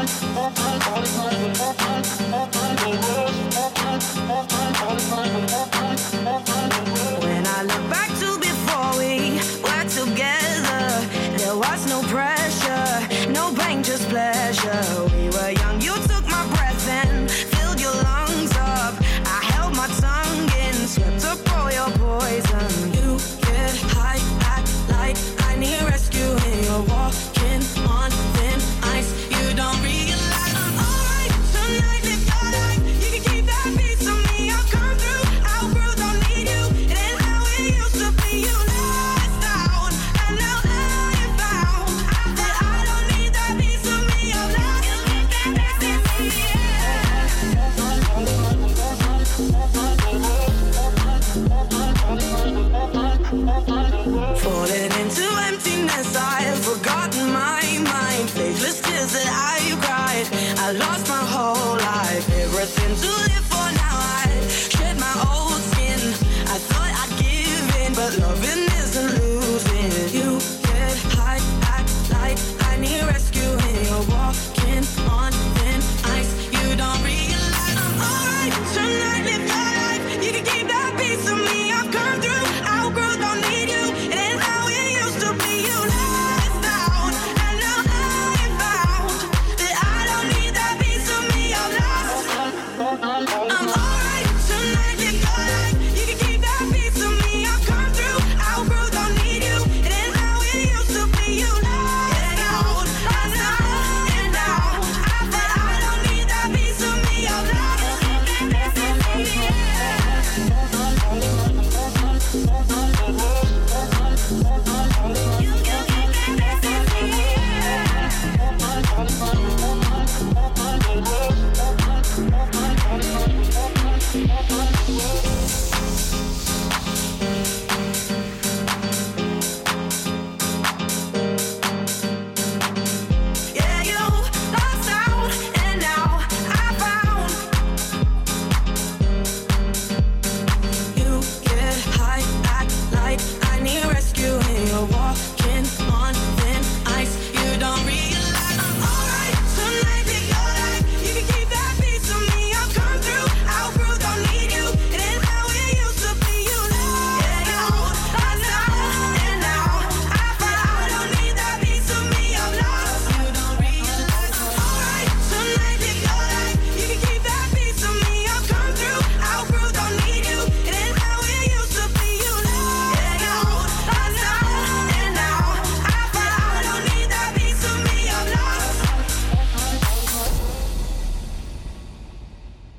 When I look back to before we were together, there was no pressure, no pain, just pleasure. We were young, you took my breath and filled your lungs up. I held my tongue and swept up all your poison. You get high, act like I need rescue, and you're walking on thin ice. You don't realize I'm alright tonight. Live your life, you can keep that piece of me. I'll come through, outgrew, don't need you. It ain't how it used to be. You let down, and now you found that I don't need that piece of me. I'm not you get that piece of me. Falling into emptiness, I have forgotten my mind. Faithless tears that I cried, I lost my whole life. Everything to